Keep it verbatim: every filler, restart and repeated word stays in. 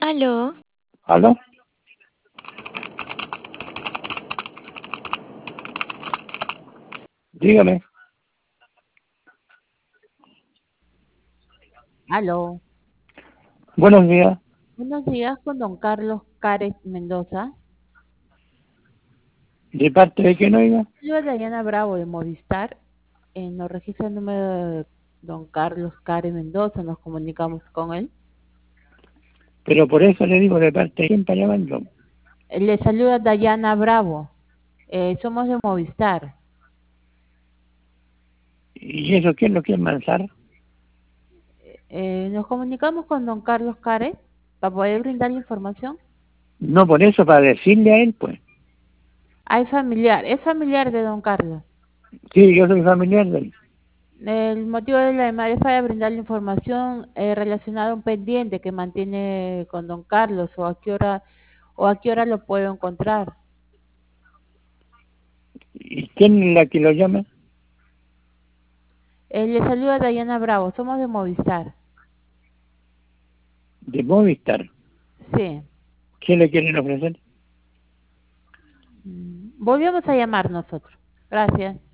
Aló. ¿Aló? Dígame. Aló. Buenos días. Buenos días con don Carlos Cárez Mendoza. ¿De parte de quién, oiga? Yo Dayana Bravo de Movistar. Eh, nos registra el número de don Carlos Cárez Mendoza. Nos comunicamos con él. Pero por eso le digo, ¿de parte de quién está llamando? Eh, Le saluda Dayana Bravo. Eh, somos de Movistar. ¿Y eso quién lo quiere lanzar? Eh, nos comunicamos con don Carlos Cárez para poder brindar la información. No, por eso, para decirle a él, pues. Hay familiar. Es familiar de don Carlos. Sí, yo soy familiar de él. El motivo de la llamada es para brindar la información eh, relacionada a un pendiente que mantiene con don Carlos o a qué hora o a qué hora lo puedo encontrar. ¿Y quién es la que lo llama? Eh, le saluda Dayana Bravo, somos de Movistar. De Movistar. Sí. ¿Qué le quieren ofrecer? Mm, Volvemos a llamar nosotros. Gracias.